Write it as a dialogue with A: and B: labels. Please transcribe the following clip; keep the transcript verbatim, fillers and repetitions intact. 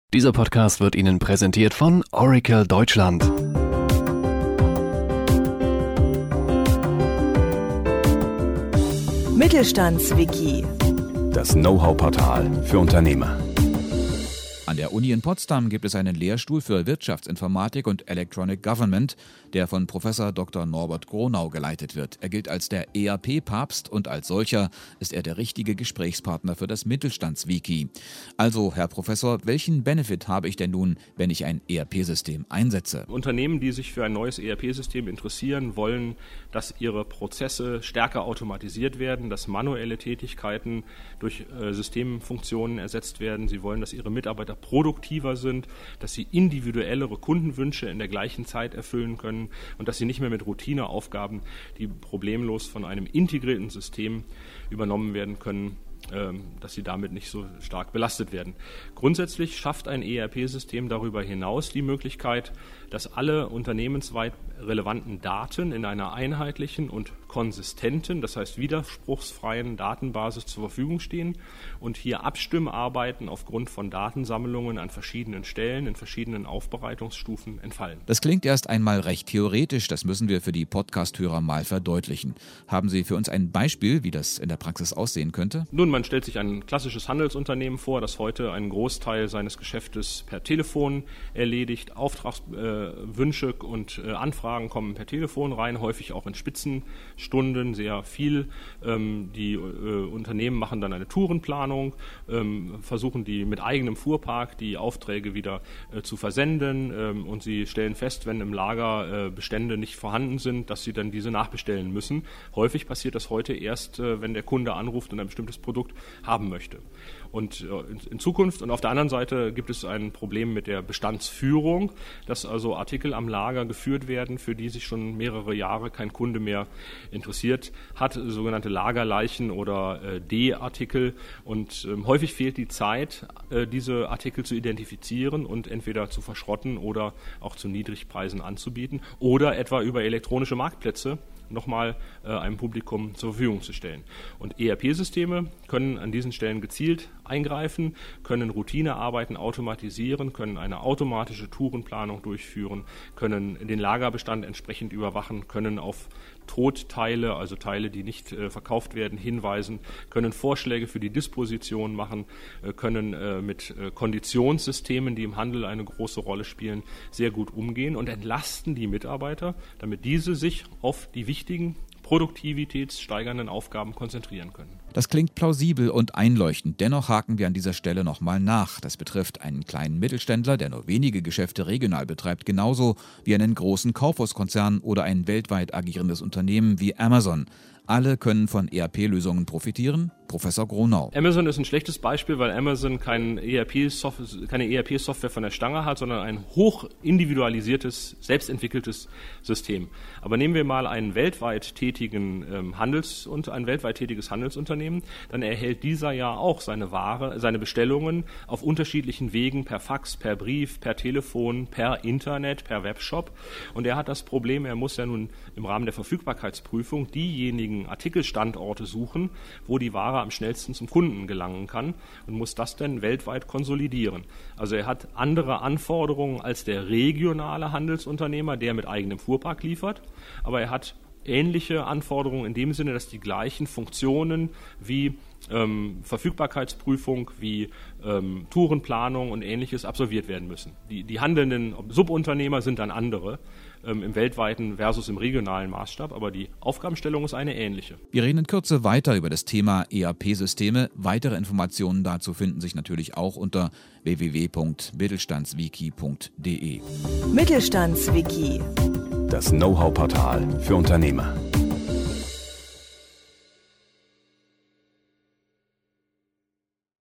A: Dieser Podcast wird Ihnen präsentiert von Oracle Deutschland.
B: Mittelstandswiki.
C: Das Know-how-Portal für Unternehmer.
D: An der Uni in Potsdam gibt es einen Lehrstuhl für Wirtschaftsinformatik und Electronic Government, der von Professor Doktor Norbert Gronau geleitet wird. Er gilt als der E R P-Papst und als solcher ist er der richtige Gesprächspartner für das Mittelstandswiki. Also, Herr Professor, welchen Benefit habe ich denn nun, wenn ich ein E R P-System einsetze?
E: Unternehmen, die sich für ein neues E R P-System interessieren, wollen, dass ihre Prozesse stärker automatisiert werden, dass manuelle Tätigkeiten durch äh, Systemfunktionen ersetzt werden. Sie wollen, dass ihre Mitarbeiter produktiver sind, dass sie individuellere Kundenwünsche in der gleichen Zeit erfüllen können und dass sie nicht mehr mit Routineaufgaben, die problemlos von einem integrierten System übernommen werden können, dass sie damit nicht so stark belastet werden. Grundsätzlich schafft ein E R P-System darüber hinaus die Möglichkeit, dass alle unternehmensweit relevanten Daten in einer einheitlichen und konsistenten, das heißt widerspruchsfreien Datenbasis zur Verfügung stehen und hier Abstimmarbeiten aufgrund von Datensammlungen an verschiedenen Stellen in verschiedenen Aufbereitungsstufen entfallen.
D: Das klingt erst einmal recht theoretisch, das müssen wir für die Podcast-Hörer mal verdeutlichen. Haben Sie für uns ein Beispiel, wie das in der Praxis aussehen könnte?
E: Nun, man stellt sich ein klassisches Handelsunternehmen vor, das heute einen Großteil seines Geschäftes per Telefon erledigt. Auftragswünsche äh, und äh, Anfragen kommen per Telefon rein, häufig auch in Spitzenstunden, sehr viel. Ähm, die äh, Unternehmen machen dann eine Tourenplanung, ähm, versuchen die mit eigenem Fuhrpark die Aufträge wieder äh, zu versenden ähm, und sie stellen fest, wenn im Lager äh, Bestände nicht vorhanden sind, dass sie dann diese nachbestellen müssen. Häufig passiert das heute erst, äh, wenn der Kunde anruft und ein bestimmtes Produkt haben möchte. Und in Zukunft und auf der anderen Seite gibt es ein Problem mit der Bestandsführung, dass also Artikel am Lager geführt werden, für die sich schon mehrere Jahre kein Kunde mehr interessiert hat, sogenannte Lagerleichen oder äh, D-Artikel. Und ähm, häufig fehlt die Zeit, äh, diese Artikel zu identifizieren und entweder zu verschrotten oder auch zu Niedrigpreisen anzubieten oder etwa über elektronische Marktplätze nochmal äh, einem Publikum zur Verfügung zu stellen. Und E R P-Systeme können an diesen Stellen gezielt eingreifen, können Routinearbeiten automatisieren, können eine automatische Tourenplanung durchführen, können den Lagerbestand entsprechend überwachen, können auf Totteile, also Teile, die nicht äh, verkauft werden, hinweisen, können Vorschläge für die Disposition machen, äh, können äh, mit äh, Konditionssystemen, die im Handel eine große Rolle spielen, sehr gut umgehen und entlasten die Mitarbeiter, damit diese sich auf die wichtigen produktivitätssteigernden Aufgaben konzentrieren können.
D: Das klingt plausibel und einleuchtend. Dennoch haken wir an dieser Stelle nochmal nach. Das betrifft einen kleinen Mittelständler, der nur wenige Geschäfte regional betreibt, genauso wie einen großen Kaufhauskonzern oder ein weltweit agierendes Unternehmen wie Amazon. Alle können von E R P-Lösungen profitieren. Professor Gronau.
E: Amazon ist ein schlechtes Beispiel, weil Amazon kein E R P-Software, keine E R P-Software von der Stange hat, sondern ein hoch individualisiertes, selbstentwickeltes System. Aber nehmen wir mal einen weltweit tätigen ähm, Handels- und ein weltweit tätiges Handelsunternehmen, dann erhält dieser ja auch seine Ware, seine Bestellungen auf unterschiedlichen Wegen per Fax, per Brief, per Telefon, per Internet, per Webshop. Und er hat das Problem, er muss ja nun im Rahmen der Verfügbarkeitsprüfung diejenigen Artikelstandorte suchen, wo die Ware am schnellsten zum Kunden gelangen kann und muss das dann weltweit konsolidieren. Also er hat andere Anforderungen als der regionale Handelsunternehmer, der mit eigenem Fuhrpark liefert, aber er hat ähnliche Anforderungen in dem Sinne, dass die gleichen Funktionen wie ähm, Verfügbarkeitsprüfung, wie ähm, Tourenplanung und Ähnliches absolviert werden müssen. Die, die handelnden Subunternehmer sind dann andere ähm, im weltweiten versus im regionalen Maßstab, aber die Aufgabenstellung ist eine ähnliche.
D: Wir reden in Kürze weiter über das Thema E R P-Systeme. Weitere Informationen dazu finden sich natürlich auch unter w w w punkt mittelstandswiki punkt d e.
B: Mittelstandswiki.
C: Das Know-how-Portal für Unternehmer.